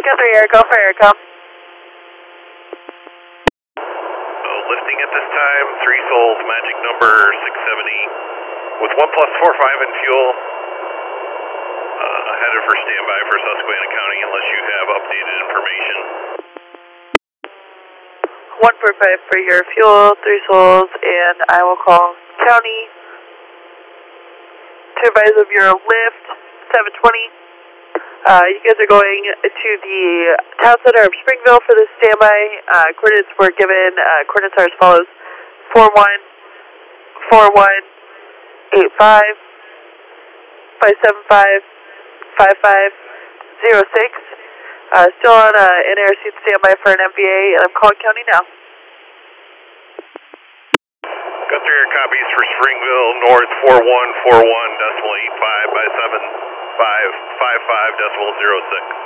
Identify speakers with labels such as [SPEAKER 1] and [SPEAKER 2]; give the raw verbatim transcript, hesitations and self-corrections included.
[SPEAKER 1] Guthrie Air, go for aircom.
[SPEAKER 2] So lifting at this time, three souls, magic number six seventy, with one plus four five in fuel, uh, headed for standby for Susquehanna County unless you have updated information.
[SPEAKER 1] one four five for your fuel, three souls, and I will call county to advise of your lift, seven twenty. Uh, you guys are going to the town center of Springville for the standby. Uh, coordinates were given. Uh, coordinates are as follows: four one, four one, eight five, five seven five, five five zero six. Uh, still on uh, an air seat standby for an M V A, and I'm calling county now.
[SPEAKER 2] Guthrie Air copies for Springville North four one four one decimal eight five by seven five five five decimal zero six.